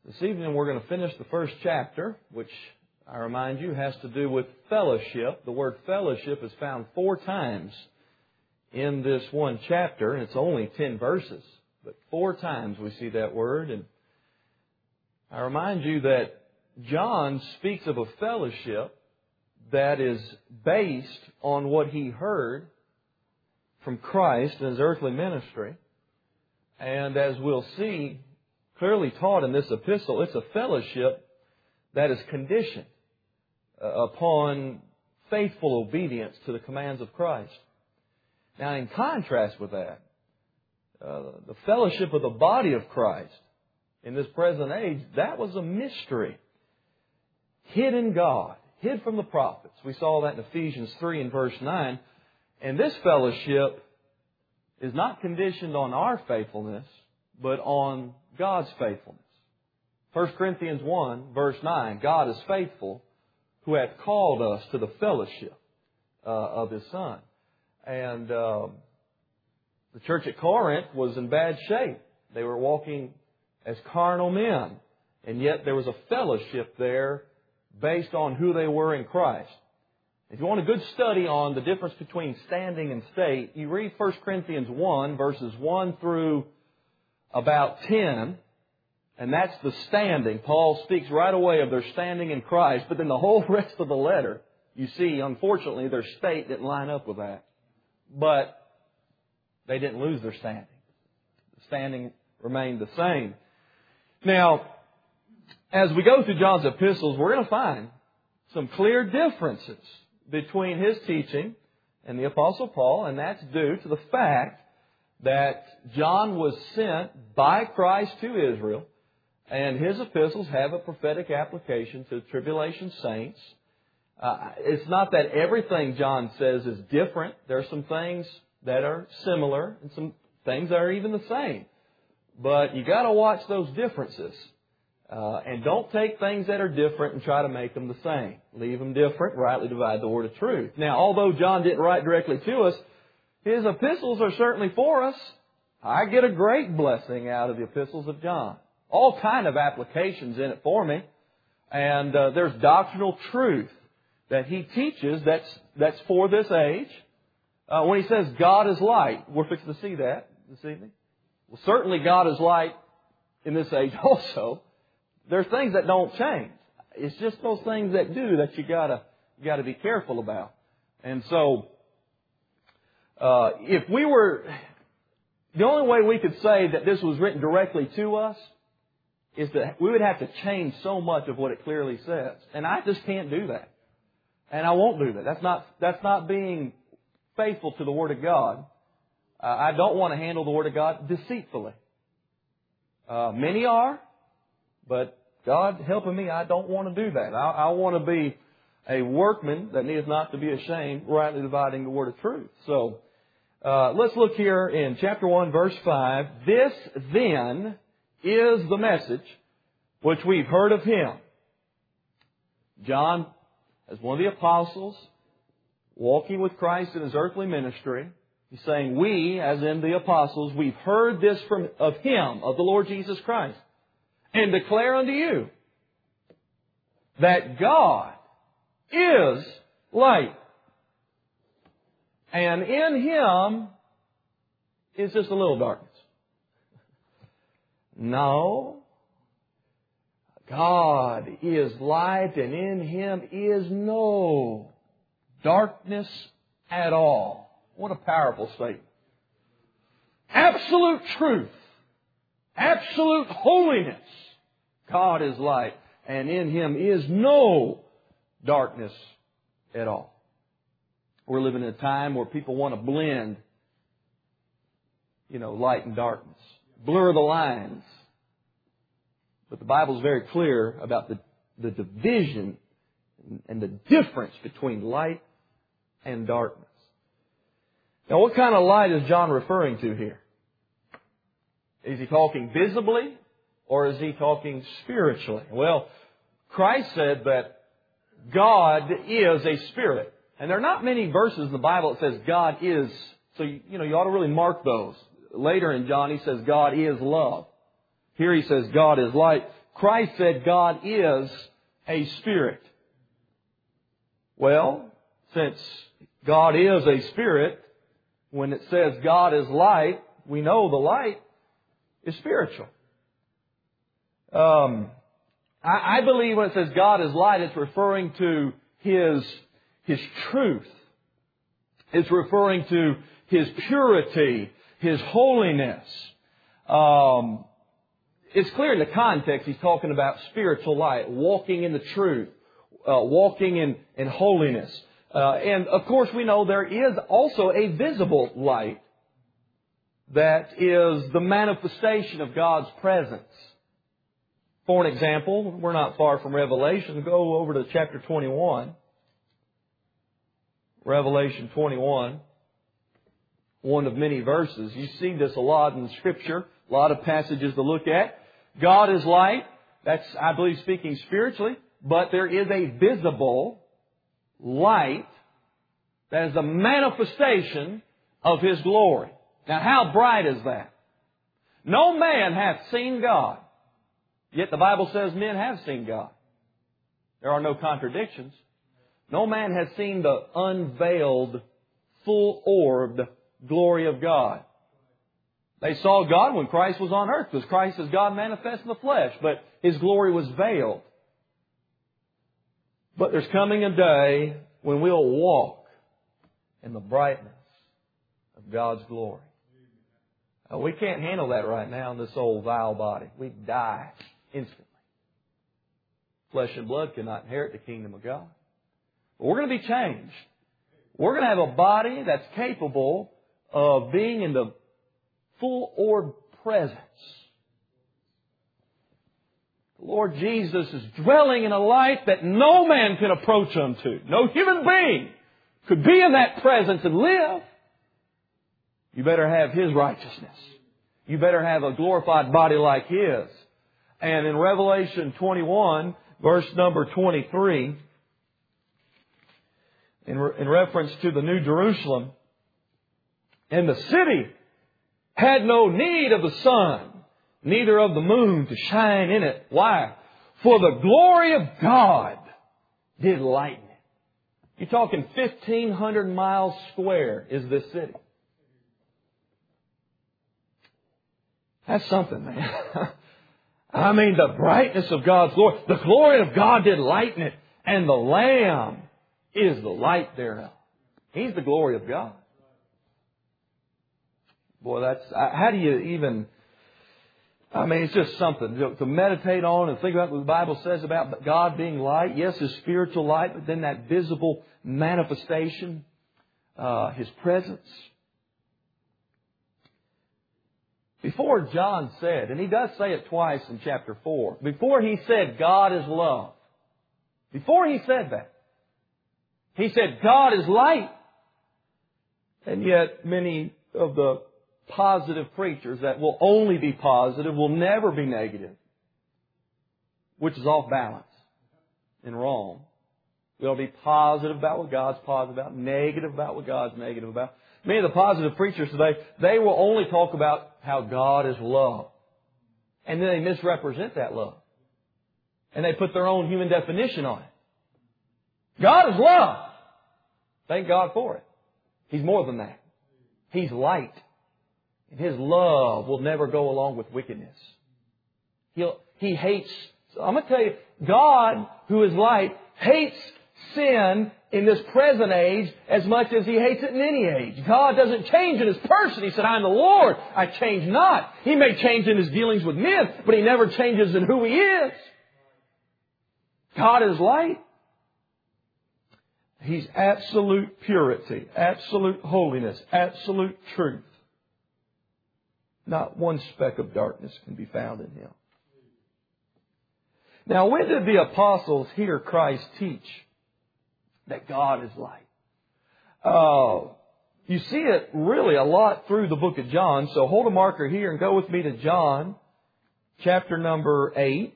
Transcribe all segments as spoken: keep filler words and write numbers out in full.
This evening we're going to finish the first chapter, which I remind you has to do with fellowship. The word fellowship is found four times in this one chapter, and it's only ten verses. But four times we see that word. And I remind you that John speaks of a fellowship that is based on what he heard from Christ in His earthly ministry. And as we'll see clearly taught in this epistle, it's a fellowship that is conditioned upon faithful obedience to the commands of Christ. Now, in contrast with that, uh, the fellowship of the body of Christ in this present age, that was a mystery. Hid in God, hid from the prophets. We saw that in Ephesians three and verse nine. And this fellowship is not conditioned on our faithfulness, but on God's faithfulness. First Corinthians one, verse nine, God is faithful, who hath called us to the fellowship uh, of His Son. And uh, the church at Corinth was in bad shape. They were walking as carnal men. And yet there was a fellowship there based on who they were in Christ. If you want a good study on the difference between standing and state, you read First Corinthians one, verses one through about ten, and that's the standing. Paul speaks right away of their standing in Christ, but then the whole rest of the letter, you see, unfortunately, their state didn't line up with that. But they didn't lose their standing. The standing remained the same. Now, as we go through John's epistles, we're going to find some clear differences between his teaching and the Apostle Paul, and that's due to the fact that John was sent by Christ to Israel, and his epistles have a prophetic application to tribulation saints. Uh, it's not that everything John says is different. There are some things that are similar and some things that are even the same. But you got to watch those differences. Uh, and don't take things that are different and try to make them the same. Leave them different, rightly divide the word of truth. Now, although John didn't write directly to us, his epistles are certainly for us. I get a great blessing out of the epistles of John. All kind of applications in it for me. And uh, there's doctrinal truth that he teaches that's, that's for this age. Uh, when he says God is light, we're fixing to see that this evening. Well, certainly God is light in this age also. There's things that don't change. It's just those things that do that you gotta, you gotta be careful about. And so, uh, if we were, the only way we could say that this was written directly to us is that we would have to change so much of what it clearly says. And I just can't do that. And I won't do that. That's not, that's not being faithful to the Word of God. Uh, I don't want to handle the Word of God deceitfully. Uh, many are, but God helping me, I don't want to do that. I, I want to be a workman that needs not to be ashamed, rightly dividing the word of truth. So, uh, let's look here in chapter one, verse five. This then is the message which we've heard of Him. John, as one of the apostles, walking with Christ in His earthly ministry, he's saying, we, as in the apostles, we've heard this from of Him, of the Lord Jesus Christ. And declare unto you that God is light. And in Him is just a little darkness. No. God is light, and in Him is no darkness at all. What a powerful statement. Absolute truth. Absolute holiness. God is light, and in Him is no darkness at all. We're living in a time where people want to blend, you know, light and darkness. Blur the lines. But the Bible is very clear about the, the division and the difference between light and darkness. Now, what kind of light is John referring to here? Is he talking visibly or is he talking spiritually? Well, Christ said that God is a spirit. And there are not many verses in the Bible that says God is. So, you know, you ought to really mark those. Later in John, he says God is love. Here he says God is light. Christ said God is a Spirit. Well, since God is a Spirit, when it says God is light, we know the light is spiritual. Um, I, I believe when it says God is light, it's referring to His, His truth. It's referring to His purity, His holiness. Um, it's clear in the context He's talking about spiritual light, walking in the truth, uh, walking in, in holiness. Uh, and of course we know there is also a visible light that is the manifestation of God's presence. For an example, we're not far from Revelation. Go over to chapter twenty-one. Revelation twenty-one. One of many verses. You see this a lot in Scripture. A lot of passages to look at. God is light. That's, I believe, speaking spiritually. But there is a visible light that is a manifestation of His glory. Now, how bright is that? No man hath seen God. Yet the Bible says men have seen God. There are no contradictions. No man has seen the unveiled, full-orbed glory of God. They saw God when Christ was on earth, because Christ is God manifest in the flesh, but His glory was veiled. But there's coming a day when we'll walk in the brightness of God's glory. Now, we can't handle that right now in this old vile body. We die instantly. Flesh and blood cannot inherit the kingdom of God. But we're going to be changed. We're going to have a body that's capable of being in the full orb presence. The Lord Jesus is dwelling in a light that no man can approach unto. No human being could be in that presence and live. You better have His righteousness. You better have a glorified body like His. And in Revelation twenty-one, verse number twenty-three, in, re- in reference to the New Jerusalem, and the city had no need of the sun, neither of the moon to shine in it. Why? For the glory of God did lighten it. You're talking fifteen hundred miles square is this city. That's something, man. I mean, the brightness of God's glory. The glory of God did lighten it. And the Lamb is the light thereof. He's the glory of God. Boy, that's, how do you even, I mean, it's just something to, to meditate on and think about what the Bible says about God being light. Yes, His spiritual light, but then that visible manifestation, uh, His presence. Before John said, and he does say it twice in chapter four, before he said God is love, before he said that, he said God is light. And yet many of the positive preachers that will only be positive will never be negative, which is off balance and wrong. We'll be positive about what God's positive about, negative about what God's negative about. Many of the positive preachers today, they will only talk about how God is love. And then they misrepresent that love. And they put their own human definition on it. God is love. Thank God for it. He's more than that. He's light. And His love will never go along with wickedness. He'll, he hates, so I'm going to tell you, God, who is light, hates sin in this present age as much as He hates it in any age. God doesn't change in His person. He said, I am the Lord. I change not. He may change in His dealings with men, but He never changes in who He is. God is light. He's absolute purity, absolute holiness, absolute truth. Not one speck of darkness can be found in Him. Now, when did the apostles hear Christ teach that God is light? Uh, you see it really a lot through the book of John. So hold a marker here and go with me to John, chapter number eight.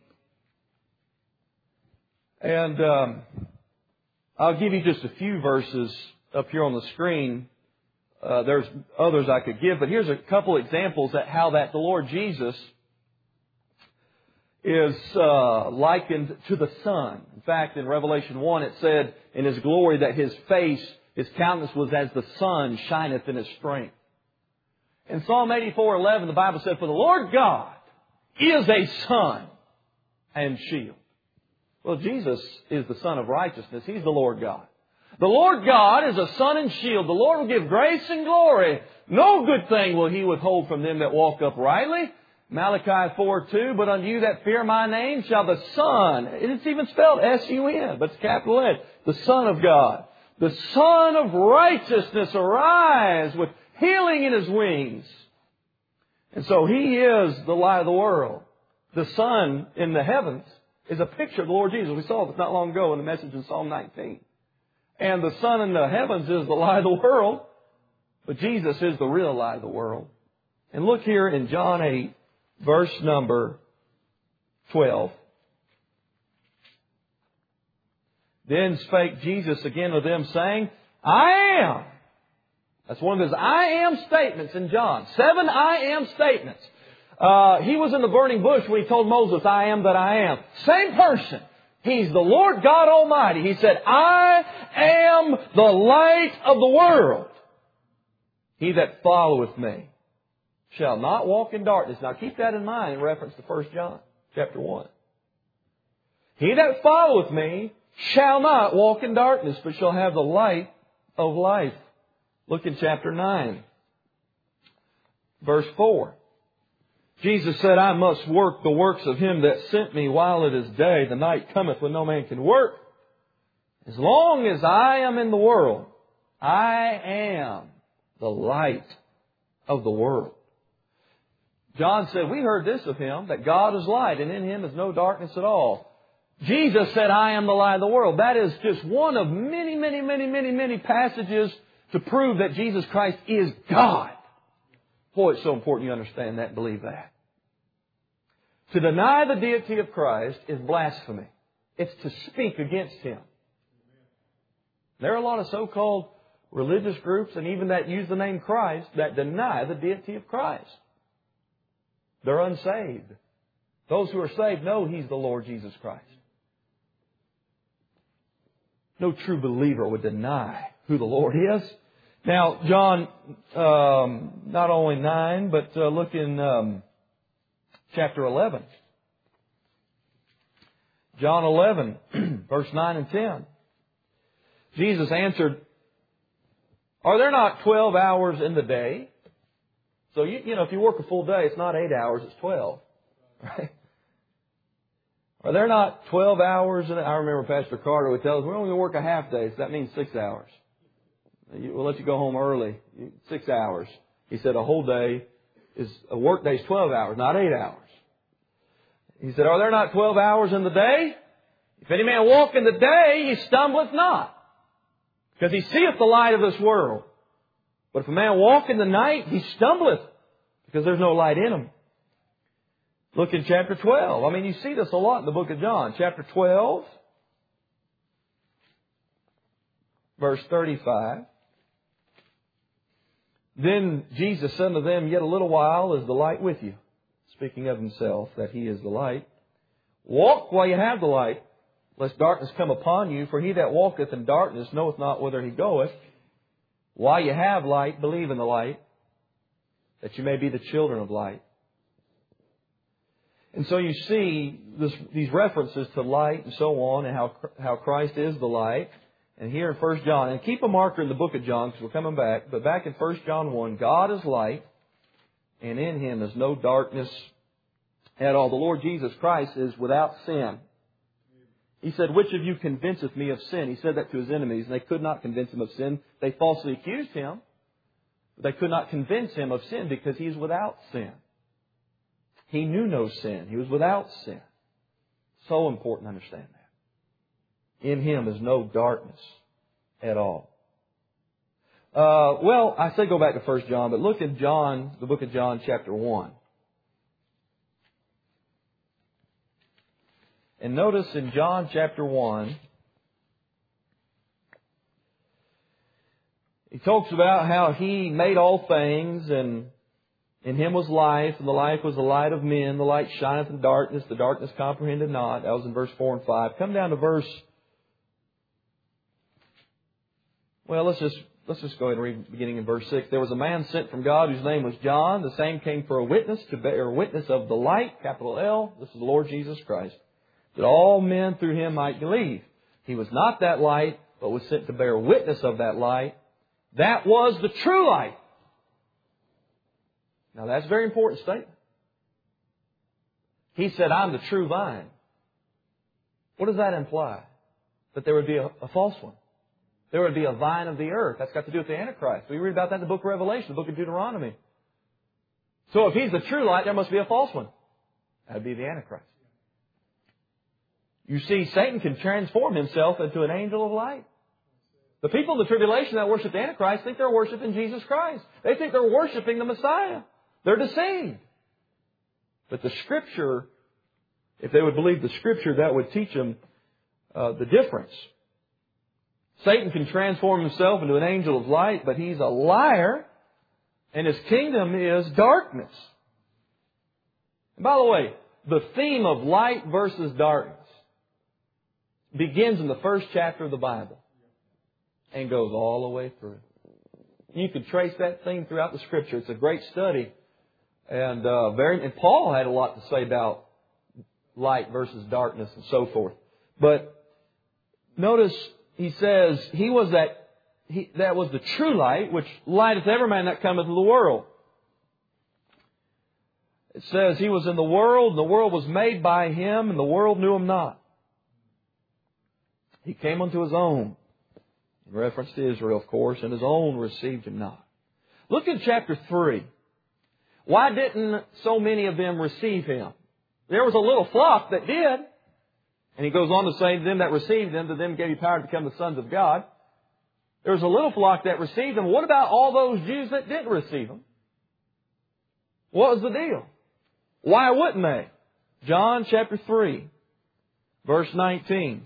And um, I'll give you just a few verses up here on the screen. Uh, there's others I could give, but here's a couple examples at how that the Lord Jesus is uh, likened to the sun. In fact, in Revelation one it said in His glory that His face, His countenance was as the sun shineth in His strength. In Psalm eighty-four eleven the Bible said, "For the Lord God is a sun and shield." Well, Jesus is the Son of righteousness. He's the Lord God. The Lord God is a sun and shield. The Lord will give grace and glory. No good thing will He withhold from them that walk uprightly. Malachi four two, "But unto you that fear my name shall the Son," it's even spelled S U N, but it's capital S, the Son of God, the Son of righteousness arise with healing in His wings. And so He is the light of the world. The sun in the heavens is a picture of the Lord Jesus. We saw this not long ago in the message in Psalm nineteen. And the sun in the heavens is the light of the world. But Jesus is the real light of the world. And look here in John eight, verse number twelve. "Then spake Jesus again to them, saying, I am." That's one of His I am statements in John. Seven I am statements. Uh, he was in the burning bush when He told Moses, "I am that I am." Same person. He's the Lord God Almighty. He said, "I am the light of the world. He that followeth me shall not walk in darkness." Now keep that in mind in reference to First John chapter one. "He that followeth me shall not walk in darkness, but shall have the light of life." Look in chapter nine, verse four. Jesus said, "I must work the works of Him that sent me while it is day. The night cometh when no man can work. As long as I am in the world, I am the light of the world." John said, we heard this of Him, that God is light, and in Him is no darkness at all. Jesus said, "I am the light of the world." That is just one of many, many, many, many, many passages to prove that Jesus Christ is God. Boy, it's so important you understand that and believe that. To deny the deity of Christ is blasphemy. It's to speak against Him. There are a lot of so-called religious groups, and even that use the name Christ, that deny the deity of Christ. They're unsaved. Those who are saved know He's the Lord Jesus Christ. No true believer would deny who the Lord is. Now, John, um, not only nine, but uh, look in um, chapter eleven. John eleven, verse nine and ten. Jesus answered, "Are there not twelve hours in the day?" So, you, you know, if you work a full day, it's not eight hours, it's twelve. Right? Are there not twelve hours in it? I remember Pastor Carter would tell us, we're only going to work a half day, so that means six hours. We'll let you go home early. Six hours. He said a whole day is, a work day is twelve hours, not eight hours. He said, "Are there not twelve hours in the day? If any man walk in the day, he stumbleth not, because he seeth the light of this world. But if a man walk in the night, he stumbleth, because there's no light in him." Look in chapter twelve. I mean, you see this a lot in the book of John. Chapter twelve, verse thirty-five. "Then Jesus said unto them, Yet a little while is the light with you." Speaking of Himself, that He is the light. "Walk while you have the light, lest darkness come upon you. For he that walketh in darkness knoweth not whither he goeth. While you have light, believe in the light, that you may be the children of light." And so you see this, these references to light and so on, and how how Christ is the light. And here in First John, and keep a marker in the book of John because we're coming back, but back in First John one, God is light, and in Him is no darkness at all. The Lord Jesus Christ is without sin. He said, "Which of you convinceth me of sin?" He said that to His enemies, and they could not convince Him of sin. They falsely accused Him, but they could not convince Him of sin because He is without sin. He knew no sin. He was without sin. So important to understand that. In Him is no darkness at all. Uh, well, I say go back to First John, but look at John, the book of John, chapter one. And notice in John chapter one, he talks about how He made all things, and In Him was life, and the life was the light of men. The light shineth in darkness, the darkness comprehended not. That was in verse four and five. Come down to verse... Well, let's just let's just go ahead and read beginning in verse six. There was a man sent from God whose name was John. The same came for a witness, to bear witness of the light, capital L. This is the Lord Jesus Christ. That all men through Him might believe. He was not that light, but was sent to bear witness of that light. That was the true light. Now that's a very important statement. He said, I'm the true vine. What does that imply? That there would be a, a false one. There would be a vine of the earth. That's got to do with the Antichrist. We read about that in the book of Revelation, the book of Deuteronomy. So if He's the true light, there must be a false one. That would be the Antichrist. You see, Satan can transform himself into an angel of light. The people of the tribulation that worship the Antichrist think they're worshiping Jesus Christ. They think they're worshiping the Messiah. They're deceived. But the Scripture, if they would believe the Scripture, that would teach them uh, the difference. Satan can transform himself into an angel of light, but he's a liar, and his kingdom is darkness. And by the way, the theme of light versus darkness begins in the first chapter of the Bible and goes all the way through. You can trace that theme throughout the Scripture. It's a great study. And uh, very, and Paul had a lot to say about light versus darkness and so forth. But notice he says he was that he, that was the true light, which lighteth every man that cometh into the world. It says He was in the world, and the world was made by Him, and the world knew Him not. He came unto His own, in reference to Israel, of course, and His own received Him not. Look at chapter three. Why didn't so many of them receive Him? There was a little flock that did. And he goes on to say, to them that received Him, to them gave He power to become the sons of God. There was a little flock that received Him. What about all those Jews that didn't receive Him? What was the deal? Why wouldn't they? John chapter three, verse nineteen.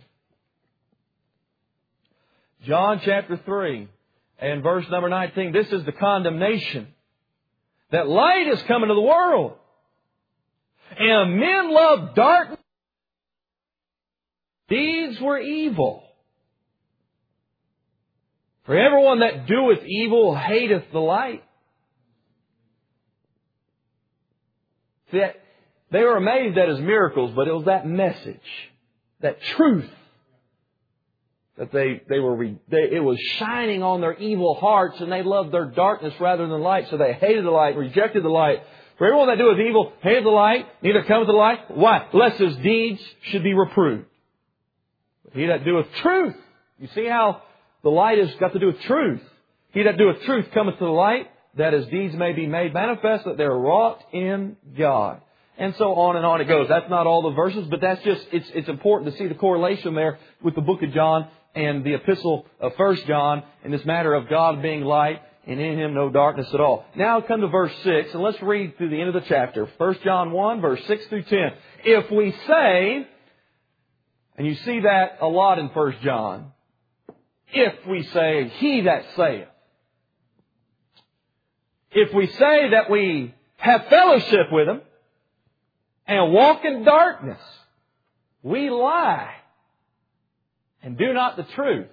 John chapter three and verse number nineteen. This is the condemnation. That light is coming to the world. And men love darkness. Deeds were evil. For everyone that doeth evil hateth the light. See, they were amazed at His miracles, but it was that message, that truth, that they, they were, they, it was shining on their evil hearts, and they loved their darkness rather than light, so they hated the light, rejected the light. For everyone that doeth evil hateth the light, neither cometh to the light. Why? Lest his deeds should be reproved. But he that doeth truth, you see how the light has got to do with truth. He that doeth truth cometh to the light, that his deeds may be made manifest, that they are wrought in God. And so on and on it goes. That's not all the verses, but that's just, it's, it's important to see the correlation there with the book of John and the epistle of First John in this matter of God being light and in Him no darkness at all. Now come to verse six, and let's read through the end of the chapter. First John one, verse six through ten. If we say, and you see that a lot in First John, if we say, He that saith. If we say that we have fellowship with Him and walk in darkness, we lie and do not the truth.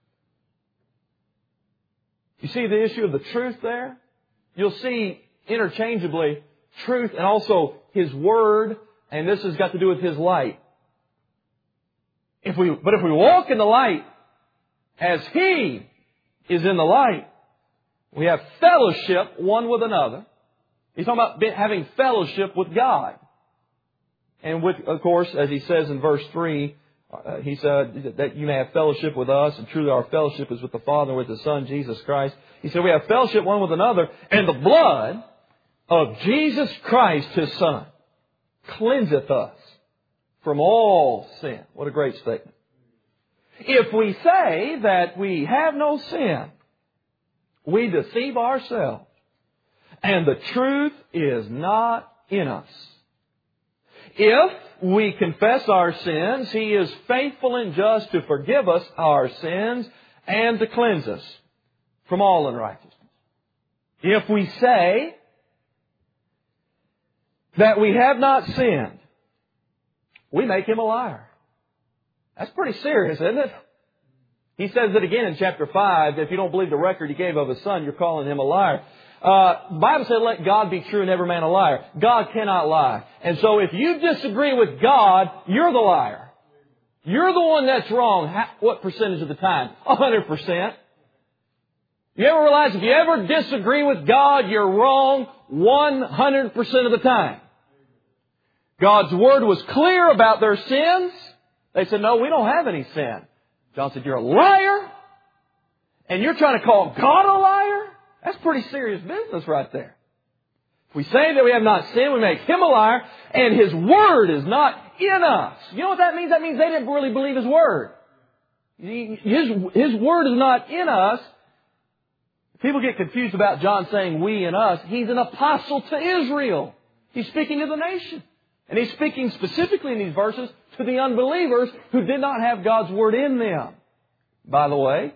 You see the issue of the truth there? You'll see interchangeably truth and also His Word, and this has got to do with His light. If we, but if we walk in the light as He is in the light, we have fellowship one with another. He's talking about having fellowship with God. And with, of course, as he says in verse three, uh, he said that you may have fellowship with us, and truly our fellowship is with the Father and with His Son, Jesus Christ. He said we have fellowship one with another, and the blood of Jesus Christ, His Son, cleanseth us from all sin. What a great statement. If we say that we have no sin, we deceive ourselves, and the truth is not in us. If we confess our sins, He is faithful and just to forgive us our sins and to cleanse us from all unrighteousness. If we say that we have not sinned, we make him a liar. That's pretty serious, isn't it? He says it again in chapter five. If you don't believe the record he gave of his Son, you're calling him a liar. Uh, the Bible said, let God be true and every man a liar. God cannot lie. And so if you disagree with God, you're the liar. You're the one that's wrong. How, what percentage of the time? A hundred percent. You ever realize if you ever disagree with God, you're wrong one hundred percent of the time? God's Word was clear about their sins. They said, no, we don't have any sin. John said, you're a liar. And you're trying to call God a liar? That's pretty serious business right there. If we say that we have not sinned, we make him a liar, and his word is not in us. You know what that means? That means they didn't really believe his word. His, his word is not in us. People get confused about John saying we and us. He's an apostle to Israel. He's speaking to the nation. And he's speaking specifically in these verses to the unbelievers who did not have God's word in them. By the way,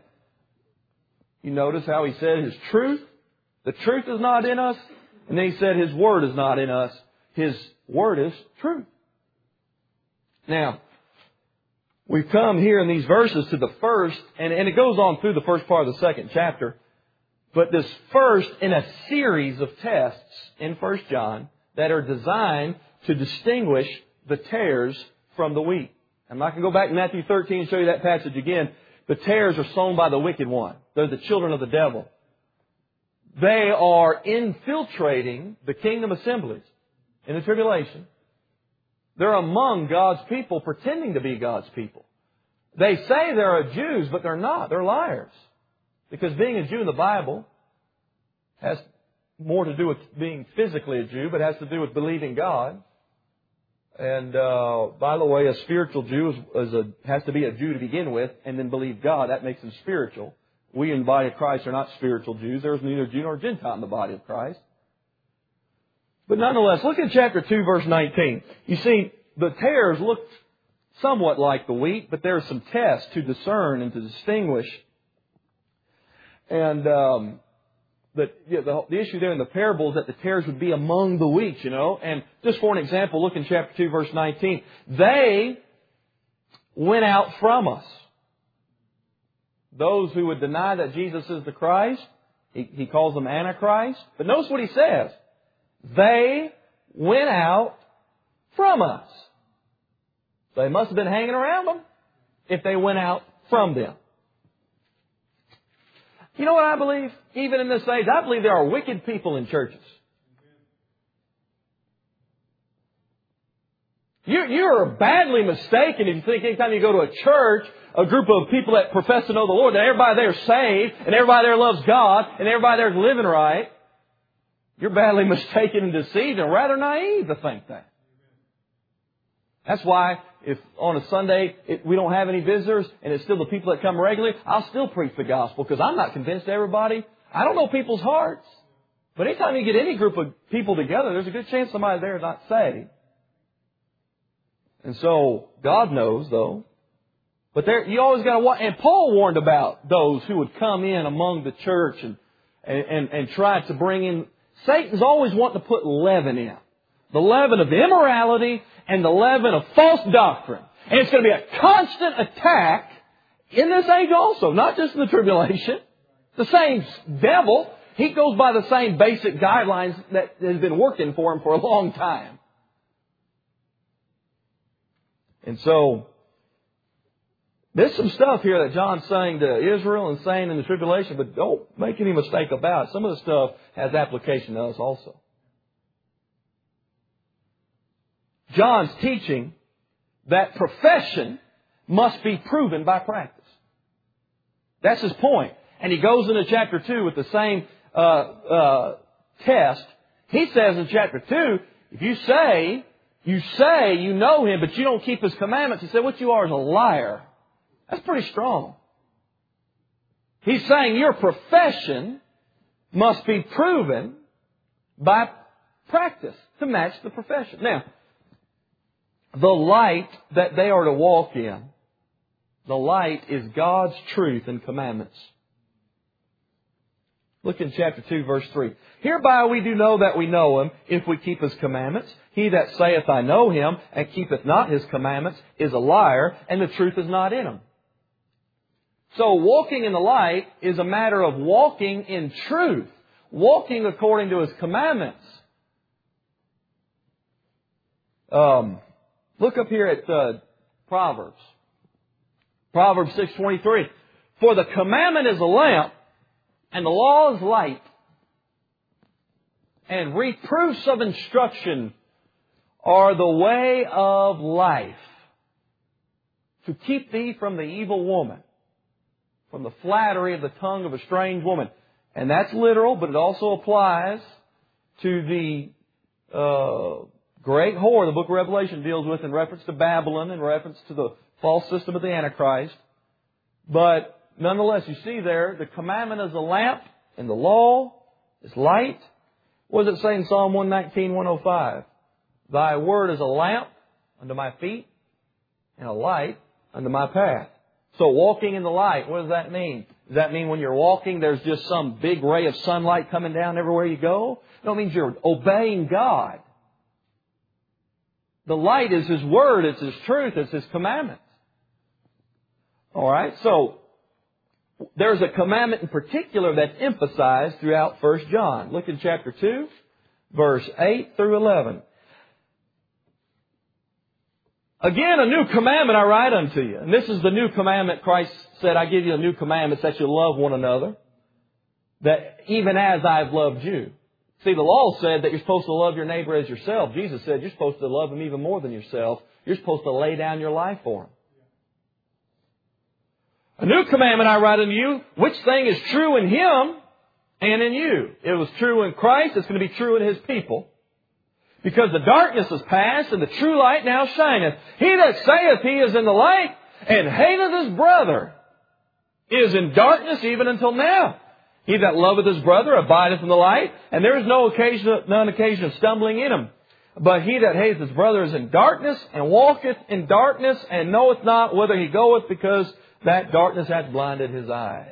you notice how he said his truth. The truth is not in us. And then he said his word is not in us. His word is truth. Now, we've come here in these verses to the first, and, and it goes on through the first part of the second chapter. But this first in a series of tests in First John that are designed to distinguish the tares from the wheat. I'm not going to go back to Matthew thirteen and show you that passage again. The tares are sown by the wicked one. They're the children of the devil. They are infiltrating the kingdom assemblies in the tribulation. They're among God's people pretending to be God's people. They say they're Jews, but they're not. They're liars. Because being a Jew in the Bible has more to do with being physically a Jew, but has to do with believing God. And uh, by the way, a spiritual Jew is, is a, has to be a Jew to begin with and then believe God. That makes them spiritual. We in the body of Christ are not spiritual Jews. There is neither Jew nor Gentile in the body of Christ. But nonetheless, look at chapter two, verse nineteen. You see, the tares look somewhat like the wheat, but there are some tests to discern and to distinguish. And um, the, yeah, the, the issue there in the parable is that the tares would be among the wheat, you know. And just for an example, look in chapter two, verse nineteen. They went out from us. Those who would deny that Jesus is the Christ, he, he calls them Antichrist. But notice what he says. They went out from us. So they must have been hanging around them if they went out from them. You know what I believe? Even in this age, I believe there are wicked people in churches. You, you're badly mistaken if you think anytime you go to a church, a group of people that profess to know the Lord, that everybody there is saved, and everybody there loves God, and everybody there is living right. You're badly mistaken and deceived and rather naive to think that. That's why if on a Sunday it, we don't have any visitors and it's still the people that come regularly, I'll still preach the gospel because I'm not convinced everybody. I don't know people's hearts. But anytime you get any group of people together, there's a good chance somebody there is not saved. And so God knows, though. But there, you always got to watch. And Paul warned about those who would come in among the church and, and, and, and try to bring in. Satan's always wanting to put leaven in. The leaven of immorality and the leaven of false doctrine. And it's going to be a constant attack in this age also, not just in the tribulation. The same devil, he goes by the same basic guidelines that has been working for him for a long time. And so, there's some stuff here that John's saying to Israel and saying in the tribulation, but don't make any mistake about it. Some of the stuff has application to us also. John's teaching that profession must be proven by practice. That's his point. And he goes into chapter two with the same uh, uh, test. He says in chapter two, if you say, you say you know Him, but you don't keep His commandments, he said what you are is a liar. That's pretty strong. He's saying your profession must be proven by practice to match the profession. Now, the light that they are to walk in, the light is God's truth and commandments. Look in chapter two, verse three. Hereby we do know that we know Him, if we keep His commandments. He that saith, I know Him, and keepeth not His commandments, is a liar, and the truth is not in him. So walking in the light is a matter of walking in truth, walking according to His commandments. Um, look up here at uh, Proverbs. Proverbs six twenty-three. For the commandment is a lamp, and the law is light, and reproofs of instruction are the way of life, to keep thee from the evil woman, from the flattery of the tongue of a strange woman. And that's literal, but it also applies to the uh, great whore the book of Revelation deals with in reference to Babylon, in reference to the false system of the Antichrist. But nonetheless, you see there, the commandment is a lamp, and the law is light. What does it say in Psalm one nineteen, one oh five? Thy word is a lamp unto my feet, and a light unto my path. So walking in the light, what does that mean? Does that mean when you're walking, there's just some big ray of sunlight coming down everywhere you go? No, it means you're obeying God. The light is His Word, it's His truth, it's His commandments. All right, so there's a commandment in particular that's emphasized throughout First John. Look in chapter two, verse eight through eleven. Again, a new commandment I write unto you. And this is the new commandment. Christ said, I give you a new commandment that you love one another. That even as I've loved you. See, the law said that you're supposed to love your neighbor as yourself. Jesus said you're supposed to love him even more than yourself. You're supposed to lay down your life for him. A new commandment I write unto you, which thing is true in Him and in you. It was true in Christ. It's going to be true in His people. Because the darkness is past and the true light now shineth. He that saith he is in the light and hateth his brother is in darkness even until now. He that loveth his brother abideth in the light, and there is no occasion, none occasion of stumbling in him. But he that hateth his brother is in darkness, and walketh in darkness, and knoweth not whither he goeth, because that darkness hath blinded his eyes.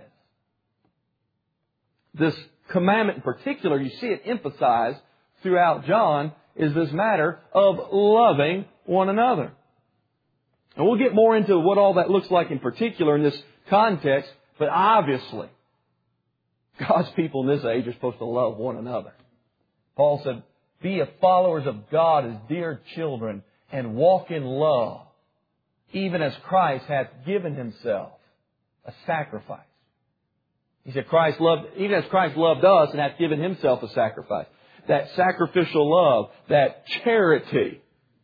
This commandment in particular, you see it emphasized throughout John, is this matter of loving one another. And we'll get more into what all that looks like in particular in this context, but obviously, God's people in this age are supposed to love one another. Paul said, be ye followers of God as dear children, and walk in love, even as Christ hath given Himself a sacrifice. He said, Christ loved, even as Christ loved us and hath given Himself a sacrifice. That sacrificial love, that charity.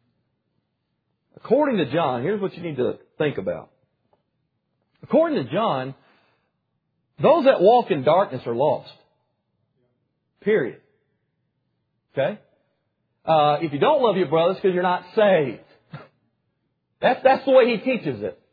According to John, here's what you need to think about. According to John, those that walk in darkness are lost. Period. Okay? Uh, if you don't love your brothers, because you're not saved. That's, that's the way he teaches it.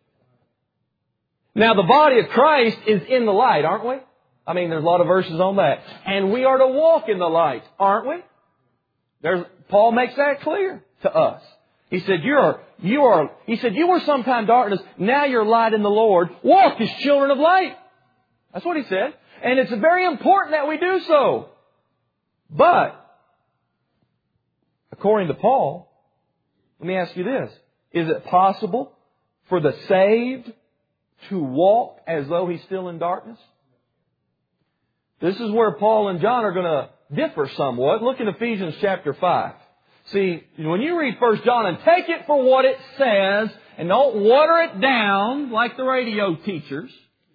Now, the body of Christ is in the light, aren't we? I mean, there's a lot of verses on that. And we are to walk in the light, aren't we? There's, Paul makes that clear to us. He said, you're, you are, he said, you were sometime darkness, now you're light in the Lord. Walk as children of light. That's what he said. And it's very important that we do so. But, according to Paul, let me ask you this. Is it possible for the saved to walk as though he's still in darkness? This is where Paul and John are going to differ somewhat. Look in Ephesians chapter five. See, when you read First John and take it for what it says and don't water it down like the radio teachers.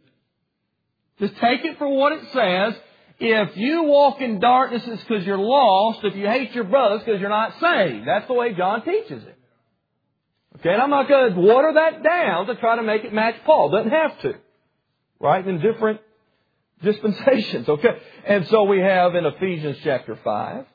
Just take it for what it says. If you walk in darkness, it's because you're lost. If you hate your brothers, because you're not saved. That's the way John teaches it. Okay, and I'm not going to water that down to try to make it match Paul. Doesn't have to. Right? In different dispensations. Okay. And so we have in Ephesians chapter five,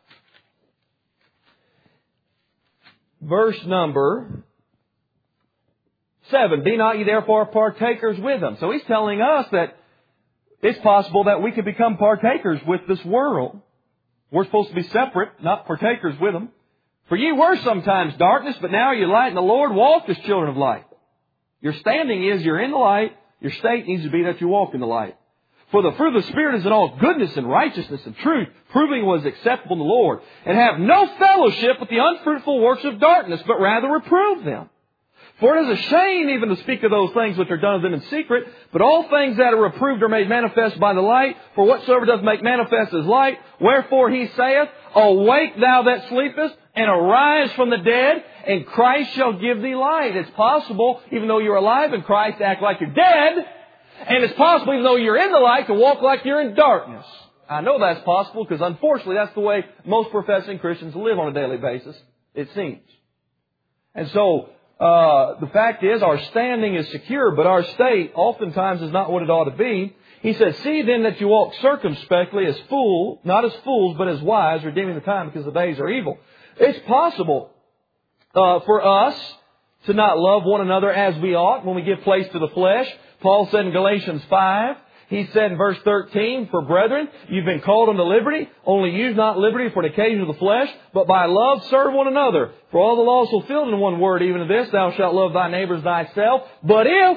verse number seven. Be not ye therefore partakers with them. So he's telling us that it's possible that we could become partakers with this world. We're supposed to be separate, not partakers with them. For ye were sometimes darkness, but now you're light in the Lord. Walk as children of light. Your standing is you're in the light. Your state needs to be that you walk in the light. For the fruit of the Spirit is in all goodness and righteousness and truth, proving what is acceptable in the Lord. And have no fellowship with the unfruitful works of darkness, but rather reprove them. For it is a shame even to speak of those things which are done of them in secret, but all things that are reproved are made manifest by the light. For whatsoever doth make manifest is light. Wherefore he saith, Awake thou that sleepest, and arise from the dead, and Christ shall give thee light. It's possible, even though you're alive in Christ, to act like you're dead. And it's possible, even though you're in the light, to walk like you're in darkness. I know that's possible because, unfortunately, that's the way most professing Christians live on a daily basis, it seems. And so, uh, the fact is, our standing is secure, but our state oftentimes is not what it ought to be. He says, See then that you walk circumspectly as fools, not as fools, but as wise, redeeming the time because the days are evil. It's possible uh, for us to not love one another as we ought when we give place to the flesh. Paul said in Galatians five, he said in verse thirteen, For brethren, you've been called unto liberty, only use not liberty for an occasion of the flesh, but by love serve one another. For all the law is fulfilled in one word, even of this, thou shalt love thy neighbor as thyself. But if,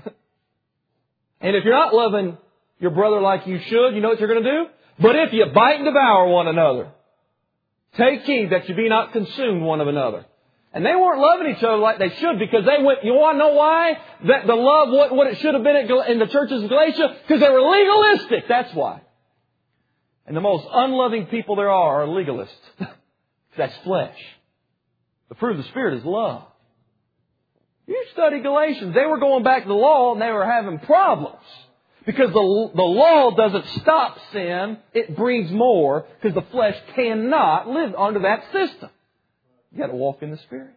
and if you're not loving your brother like you should, you know what you're going to do? But if you bite and devour one another, take heed that you be not consumed one of another. And they weren't loving each other like they should because they went, you want to know why? That the love, what, what it should have been in the churches of Galatia? Because they were legalistic. That's why. And the most unloving people there are are legalists. That's flesh. The fruit of the Spirit is love. You study Galatians. They were going back to the law and they were having problems. Because the, the law doesn't stop sin. It brings more because the flesh cannot live under that system. You got to walk in the Spirit.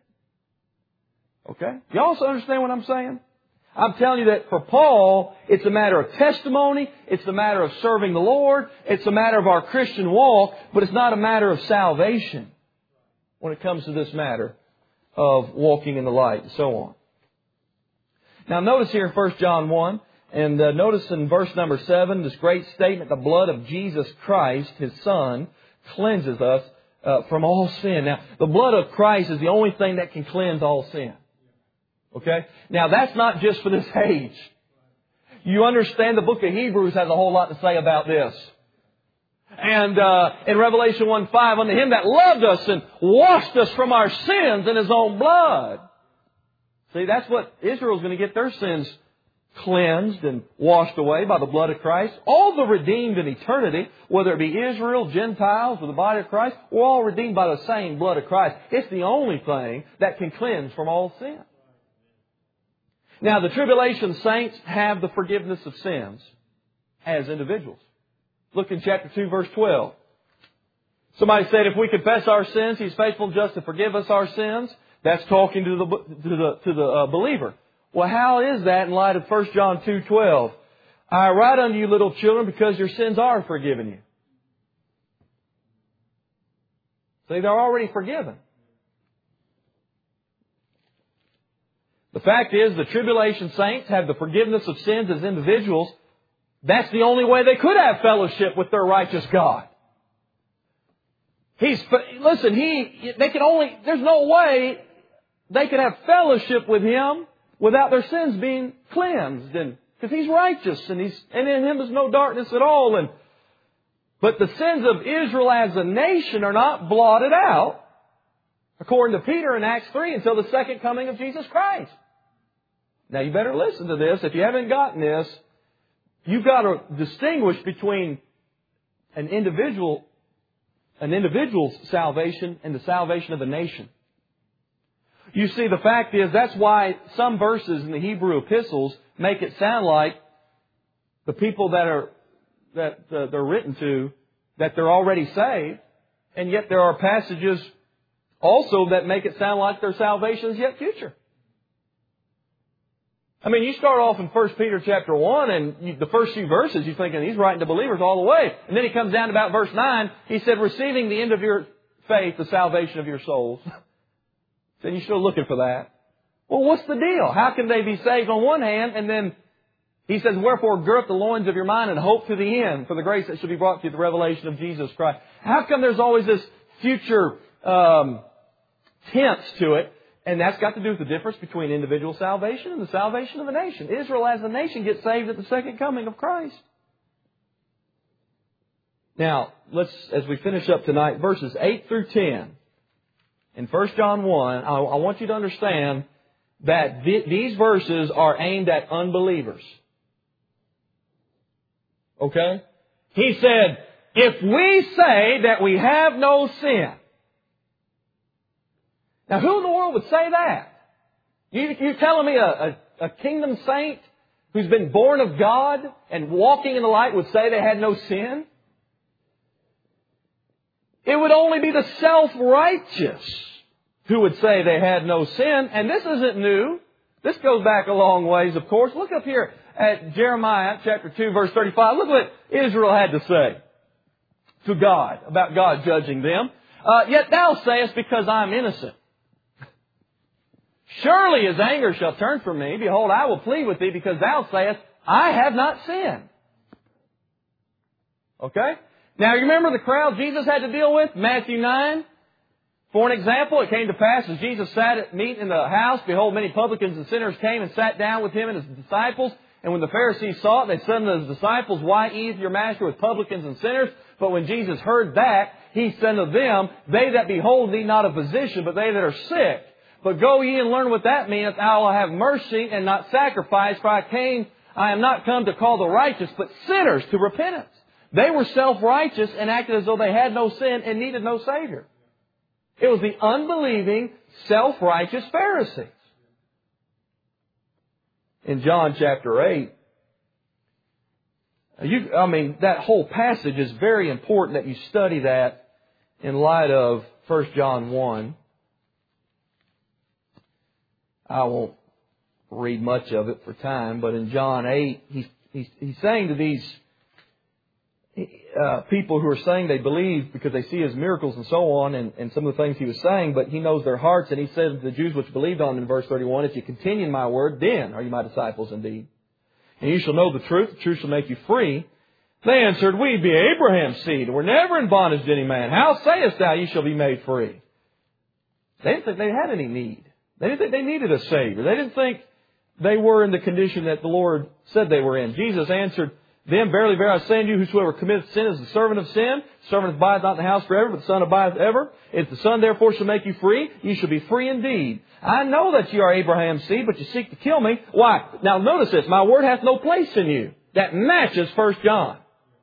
Okay? You also understand what I'm saying? I'm telling you that for Paul, it's a matter of testimony. It's a matter of serving the Lord. It's a matter of our Christian walk. But it's not a matter of salvation when it comes to this matter of walking in the light and so on. Now notice here in First John one, and uh, notice in verse number seven, this great statement, the blood of Jesus Christ, His Son, cleanses us Uh, from all sin. Now, the blood of Christ is the only thing that can cleanse all sin. Okay? Now, that's not just for this age. You understand the book of Hebrews has a whole lot to say about this. And uh, in Revelation one five, unto Him that loved us and washed us from our sins in His own blood. See, that's what Israel's going to get their sins cleansed and washed away by the blood of Christ. All the redeemed in eternity, whether it be Israel, Gentiles, or the body of Christ, we're all redeemed by the same blood of Christ. It's the only thing that can cleanse from all sin. Now, the tribulation saints have the forgiveness of sins as individuals. Look in chapter two, verse twelve. Somebody said, if we confess our sins, He's faithful and just to forgive us our sins. That's talking to the, to the, to the uh, believer. Well, how is that in light of First John two twelve? I write unto you, little children, because your sins are forgiven you. See, they're already forgiven. The fact is, the tribulation saints have the forgiveness of sins as individuals. That's the only way they could have fellowship with their righteous God. He's, listen, He, they can only, there's no way they could have fellowship with Him without their sins being cleansed, and because He's righteous, and He's and in Him is no darkness at all. And but the sins of Israel as a nation are not blotted out, according to Peter in Acts three, until the second coming of Jesus Christ. Now you better listen to this. If you haven't gotten this, you've got to distinguish between an individual, an individual's salvation and the salvation of a nation. You see, the fact is, that's why some verses in the Hebrew epistles make it sound like the people that are that uh, they're written to, that they're already saved, and yet there are passages also that make it sound like their salvation is yet future. I mean, you start off in First Peter chapter one, and you, the first few verses, you're thinking he's writing to believers all the way. And then he comes down to about verse nine, he said, receiving the end of your faith, the salvation of your souls. So you're still looking for that. Well, what's the deal? How can they be saved on one hand, and then he says, wherefore gird up the loins of your mind and hope to the end for the grace that shall be brought to you, the revelation of Jesus Christ. How come there's always this future um, tense to it? And that's got to do with the difference between individual salvation and the salvation of the nation. Israel as a nation gets saved at the second coming of Christ. Now, let's, as we finish up tonight, verses eight through ten. In First John one, I, I want you to understand that th- these verses are aimed at unbelievers. Okay? He said, if we say that we have no sin. Now, who in the world would say that? You, you're telling me a, a, a kingdom saint who's been born of God and walking in the light would say they had no sin? It would only be the self-righteous who would say they had no sin. And this isn't new. This goes back a long ways, of course. Look up here at Jeremiah chapter two, verse thirty-five. Look what Israel had to say to God about God judging them. Uh, Yet thou sayest, because I am innocent. Surely his anger shall turn from me. Behold, I will plead with thee, because thou sayest, I have not sinned. Okay? Now, you remember the crowd Jesus had to deal with? Matthew nine. For an example, it came to pass as Jesus sat at meat in the house, behold, many publicans and sinners came and sat down with him and his disciples. And when the Pharisees saw it, they said unto his disciples, why eateth your master with publicans and sinners? But when Jesus heard that, he said unto them, they that behold need not a physician, but they that are sick. But go ye and learn what that meaneth. I will have mercy and not sacrifice, for I came, I am not come to call the righteous, but sinners to repentance. They were self-righteous and acted as though they had no sin and needed no Savior. It was the unbelieving, self-righteous Pharisees. In John chapter eight, you, I mean, that whole passage is very important that you study that in light of First John one. I won't read much of it for time, but in John eight, he's, he's, he's saying to these uh, people who are saying they believe because they see His miracles and so on, and, and some of the things He was saying, but He knows their hearts, and He said to the Jews which believed on Him in verse thirty-one, if you continue in my word, then are you my disciples indeed. And you shall know the truth, the truth shall make you free. They answered, we be Abraham's seed, and we're never in bondage to any man. How sayest thou, ye shall be made free? They didn't think they had any need. They didn't think they needed a Savior. They didn't think they were in the condition that the Lord said they were in. Jesus answered them, verily, verily, I say unto you, whosoever committeth sin is the servant of sin. The servant abideth not in the house forever, but the Son abideth ever. If the Son therefore shall make you free, you shall be free indeed. I know that you are Abraham's seed, but you seek to kill me. Why? Now notice this, my word hath no place in you. That matches First John.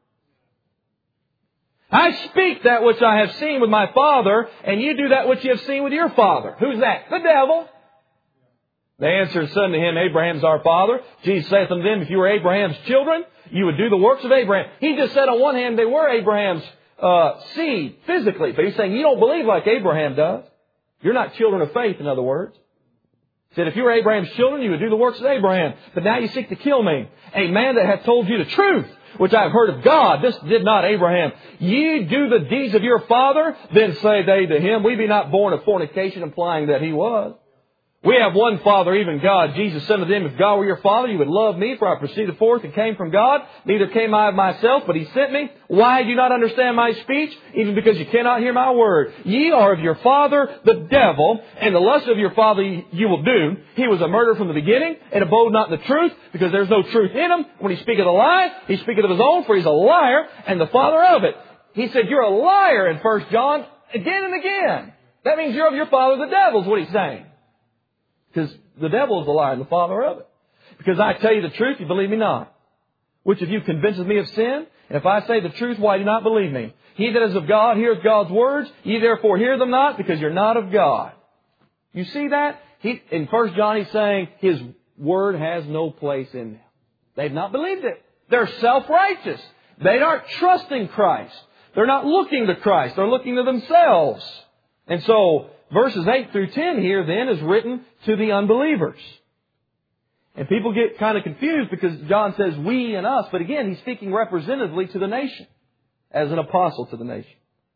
I speak that which I have seen with my Father, and you do that which you have seen with your father. Who's that? The devil. They answered, said unto him, Abraham's our father. Jesus saith unto them, if you were Abraham's children, you would do the works of Abraham. He just said on one hand they were Abraham's uh, seed physically, but he's saying you don't believe like Abraham does. You're not children of faith, in other words. He said, if you were Abraham's children, you would do the works of Abraham. But now you seek to kill me, a man that hath told you the truth, which I have heard of God. This did not Abraham. Ye do the deeds of your father. Then say they to him, we be not born of fornication, implying that he was. We have one Father, even God. Jesus said to them, if God were your Father, you would love me, for I proceeded forth and came from God. Neither came I of myself, but He sent me. Why do you not understand my speech? Even because you cannot hear my word. Ye are of your father, the devil, and the lust of your father you will do. He was a murderer from the beginning, and abode not in the truth, because there is no truth in him. When he speaketh a lie, he speaketh of his own, for he is a liar, and the father of it. He said, you're a liar in First John, again and again. That means you're of your father, the devil, is what he's saying. Because the devil is the liar and the father of it. Because I tell you the truth, you believe me not. Which of you convinces me of sin? And if I say the truth, why do you not believe me? He that is of God heareth God's words. Ye therefore hear them not, because you're not of God. You see that? He, in First John he's saying His word has no place in them. They've not believed it. They're self-righteous. They aren't trusting Christ. They're not looking to Christ. They're looking to themselves. And so verses eight through ten here then is written to the unbelievers. And people get kind of confused because John says we and us. But again, he's speaking representatively to the nation. As an apostle to the nation.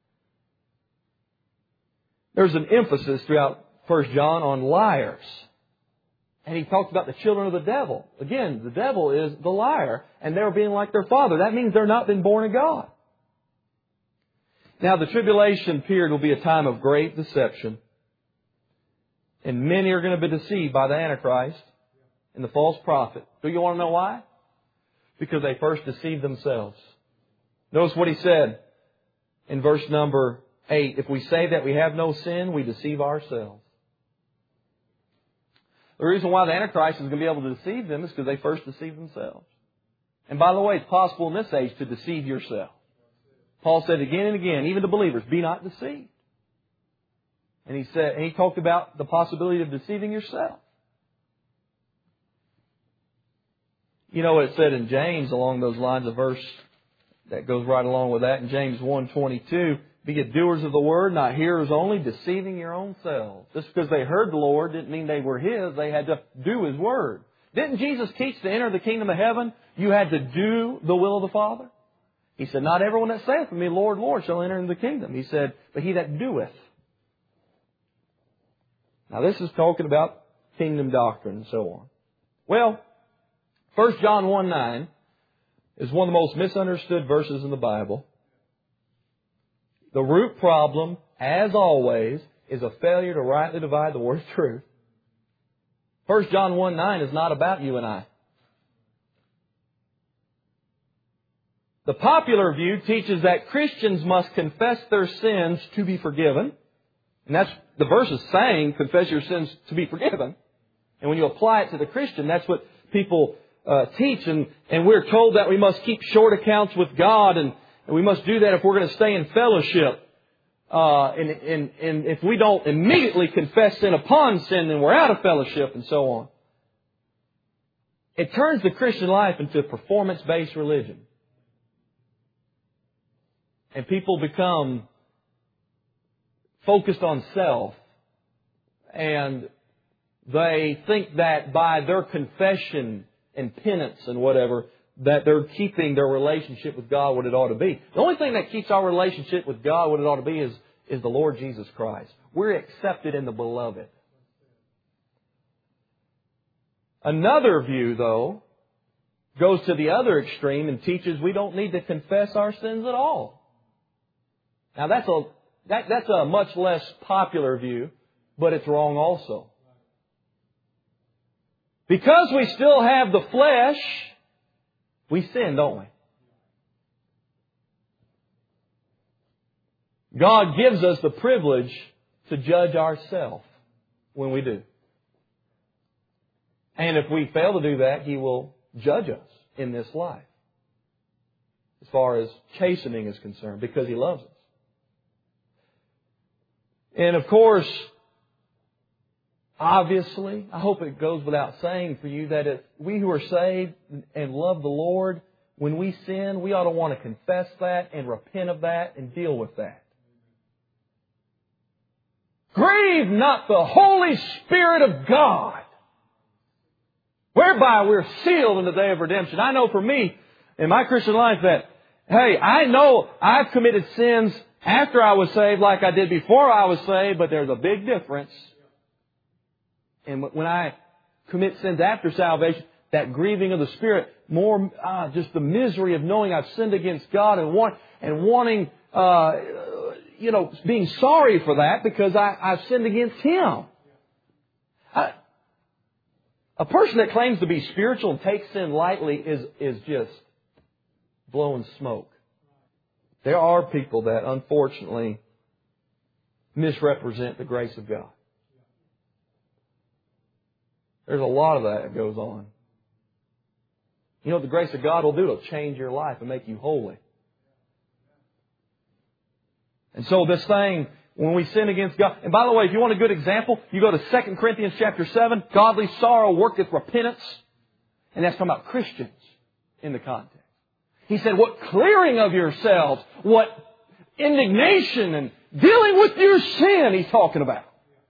There's an emphasis throughout First John on liars. And he talks about the children of the devil. Again, the devil is the liar. And they're being like their father. That means they're not been born of God. Now, the tribulation period will be a time of great deception. And many are going to be deceived by the Antichrist and the false prophet. Do you want to know why? Because they first deceived themselves. Notice what he said in verse number eight. If we say that we have no sin, we deceive ourselves. The reason why the Antichrist is going to be able to deceive them is because they first deceive themselves. And by the way, it's possible in this age to deceive yourself. Paul said again and again, even to believers, be not deceived. And he said, and he talked about the possibility of deceiving yourself. You know what it said in James along those lines, a verse that goes right along with that in James one twenty-two. Be ye doers of the word, not hearers only, deceiving your own selves. Just because they heard the Lord didn't mean they were His. They had to do His word. Didn't Jesus teach to enter the kingdom of heaven, you had to do the will of the Father? He said, not everyone that saith to me, Lord, Lord, shall enter into the kingdom. He said, but he that doeth. Now this is talking about kingdom doctrine and so on. Well, First John one nine is one of the most misunderstood verses in the Bible. The root problem, as always, is a failure to rightly divide the word of truth. First John one nine is not about you and I. The popular view teaches that Christians must confess their sins to be forgiven. And that's the verse is saying, confess your sins to be forgiven. And when you apply it to the Christian, that's what people uh, teach. And, and we're told that we must keep short accounts with God, and, and we must do that if we're going to stay in fellowship. Uh, and, and, and if we don't immediately confess sin upon sin, then we're out of fellowship and so on. It turns the Christian life into a performance-based religion. And people become focused on self. And they think that by their confession and penance and whatever, that they're keeping their relationship with God what it ought to be. The only thing that keeps our relationship with God what it ought to be is, is the Lord Jesus Christ. We're accepted in the Beloved. Another view, though, goes to the other extreme and teaches we don't need to confess our sins at all. Now that's a that, that's a much less popular view, but it's wrong also. Because we still have the flesh, we sin, don't we? God gives us the privilege to judge ourselves when we do. And if we fail to do that, He will judge us in this life as far as chastening is concerned, because He loves us. And of course, obviously, I hope it goes without saying for you that if we who are saved and love the Lord, when we sin, we ought to want to confess that and repent of that and deal with that. Grieve not the Holy Spirit of God, whereby we're sealed in the day of redemption. I know for me, in my Christian life, that, hey, I know I've committed sins after I was saved like I did before I was saved, but there's a big difference. And when I commit sins after salvation, that grieving of the Spirit, more uh, just the misery of knowing I've sinned against God and want and wanting, uh, you know, being sorry for that because I, I've sinned against Him. I, a person that claims to be spiritual and takes sin lightly is is just blowing smoke. There are people that, unfortunately, misrepresent the grace of God. There's a lot of that that goes on. You know what the grace of God will do? It'll change your life and make you holy. And so this thing, when we sin against God... And by the way, if you want a good example, you go to Second Corinthians chapter seven. Godly sorrow worketh repentance. And that's talking about Christians in the context. He said, what clearing of yourselves, what indignation and dealing with your sin He's talking about.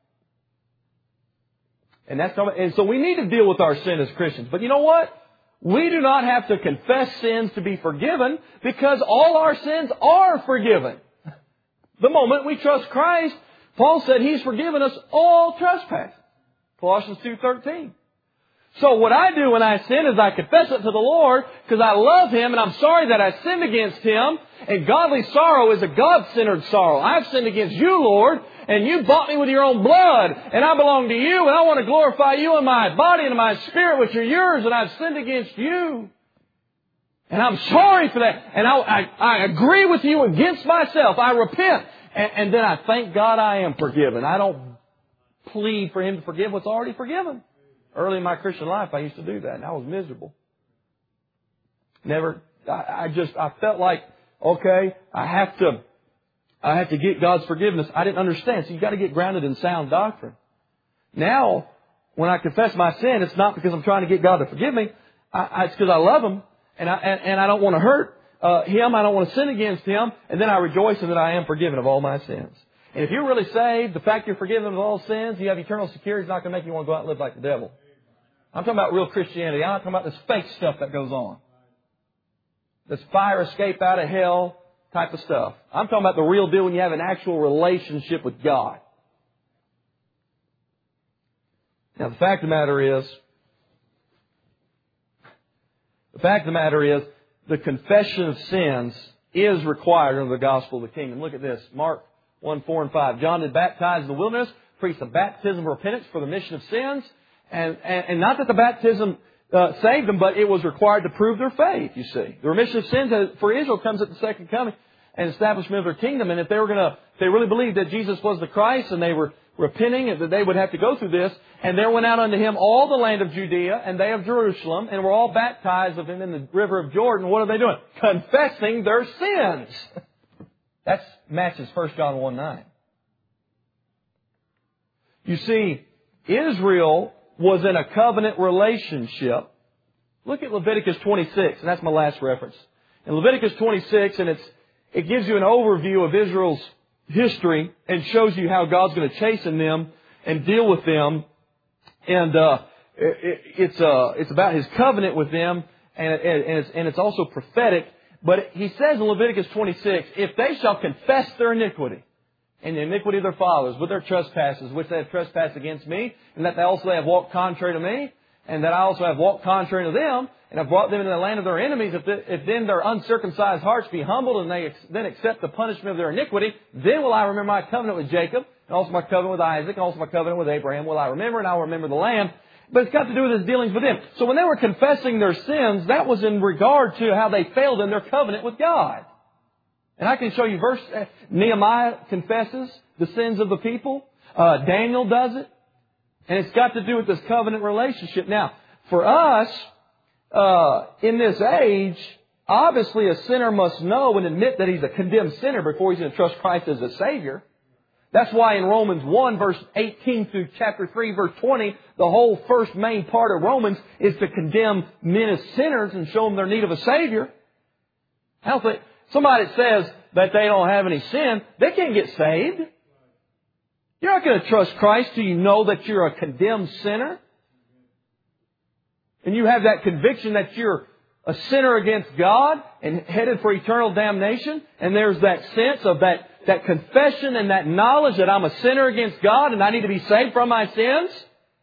And that's and so we need to deal with our sin as Christians. But you know what? We do not have to confess sins to be forgiven because all our sins are forgiven. The moment we trust Christ, Paul said He's forgiven us all trespasses. Colossians two thirteen. So what I do when I sin is I confess it to the Lord because I love Him and I'm sorry that I sinned against Him. And godly sorrow is a God-centered sorrow. I've sinned against You, Lord, and You bought me with Your own blood, and I belong to You, and I want to glorify You in my body and in my spirit, which are Yours, and I've sinned against You. And I'm sorry for that. And I, I, I agree with you against myself. I repent. And, and then I thank God I am forgiven. I don't plead for Him to forgive what's already forgiven. Early in my Christian life, I used to do that, and I was miserable. Never, I, I just, I felt like, okay, I have to, I have to get God's forgiveness. I didn't understand. So you've got to get grounded in sound doctrine. Now, when I confess my sin, it's not because I'm trying to get God to forgive me. I, I, it's because I love Him, and I, and, and I don't want to hurt uh, Him. I don't want to sin against Him. And then I rejoice in that I am forgiven of all my sins. And if you're really saved, the fact you're forgiven of all sins, you have eternal security, is not going to make you want to go out and live like the devil. I'm talking about real Christianity. I'm not talking about this fake stuff that goes on. This fire escape out of hell type of stuff. I'm talking about the real deal when you have an actual relationship with God. Now, the fact of the matter is, the fact of the matter is, the confession of sins is required under the gospel of the kingdom. Look at this. Mark one, four, and five. John did baptize in the wilderness, preached the baptism of repentance for the remission of sins. And, and, and not that the baptism uh, saved them, but it was required to prove their faith, you see. The remission of sins for Israel comes at the second coming and establishment of their kingdom. And if they were going to, if they really believed that Jesus was the Christ and they were repenting and that they would have to go through this, and there went out unto Him all the land of Judea and they of Jerusalem, and were all baptized of Him in the river of Jordan. What are they doing? Confessing their sins. That matches First John one nine. You see, Israel was in a covenant relationship. Look at Leviticus twenty-six, and that's my last reference. In Leviticus twenty-six, and it's, it gives you an overview of Israel's history and shows you how God's going to chasten them and deal with them. And uh, it, it's uh, it's about His covenant with them, and, and, and, it's, and it's also prophetic. But He says in Leviticus twenty-six, if they shall confess their iniquity, and the iniquity of their fathers, with their trespasses, which they have trespassed against me, and that they also have walked contrary to me, and that I also have walked contrary to them, and have brought them into the land of their enemies, if, the, if then their uncircumcised hearts be humbled, and they ex, then accept the punishment of their iniquity, then will I remember my covenant with Jacob, and also my covenant with Isaac, and also my covenant with Abraham will I remember, and I will remember the land. But it's got to do with His dealings with them. So when they were confessing their sins, that was in regard to how they failed in their covenant with God. And I can show you verse. Nehemiah confesses the sins of the people. Uh, Daniel does it. And it's got to do with this covenant relationship. Now, for us, uh, in this age, obviously a sinner must know and admit that he's a condemned sinner before he's going to trust Christ as a Savior. That's why in Romans one, verse eighteen through chapter three, verse twenty, the whole first main part of Romans is to condemn men as sinners and show them their need of a Savior. I don't think somebody that says that they don't have any sin, they can't get saved. You're not going to trust Christ till you know that you're a condemned sinner. And you have that conviction that you're a sinner against God and headed for eternal damnation. And there's that sense of that, that confession and that knowledge that I'm a sinner against God and I need to be saved from my sins.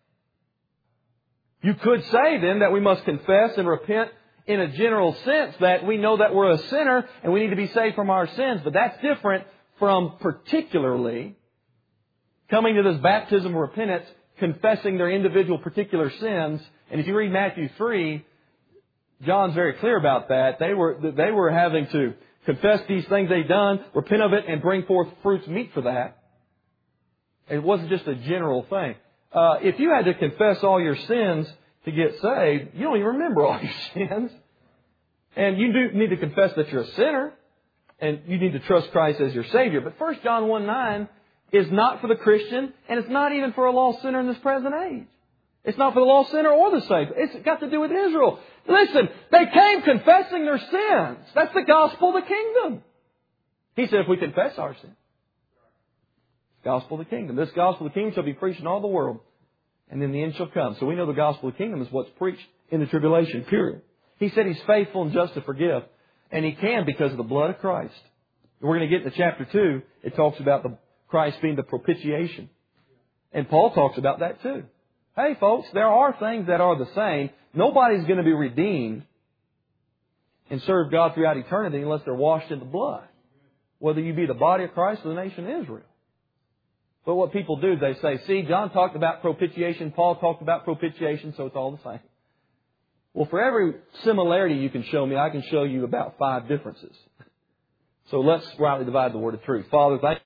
You could say then that we must confess and repent in a general sense, that we know that we're a sinner and we need to be saved from our sins. But that's different from particularly coming to this baptism of repentance, confessing their individual particular sins. And if you read Matthew three, John's very clear about that. They were, they were having to confess these things they'd done, repent of it, and bring forth fruits meet for that. It wasn't just a general thing. Uh, if you had to confess all your sins to get saved, you don't even remember all your sins. And you do need to confess that you're a sinner, and you need to trust Christ as your Savior. But First John one nine is not for the Christian, and it's not even for a lost sinner in this present age. It's not for the lost sinner or the saved. It's got to do with Israel. Listen, they came confessing their sins. That's the gospel of the kingdom. He said if we confess our sins, gospel of the kingdom. This gospel of the kingdom shall be preached in all the world, and then the end shall come. So we know the gospel of the kingdom is what's preached in the tribulation, period. He said He's faithful and just to forgive. And He can because of the blood of Christ. We're going to get into chapter two. It talks about the Christ being the propitiation. And Paul talks about that too. Hey folks, there are things that are the same. Nobody's going to be redeemed and serve God throughout eternity unless they're washed in the blood. Whether you be the body of Christ or the nation of Israel. But what people do, they say, see, John talked about propitiation, Paul talked about propitiation, so it's all the same. Well, for every similarity you can show me, I can show you about five differences. So let's rightly divide the word of truth. Father, thank you.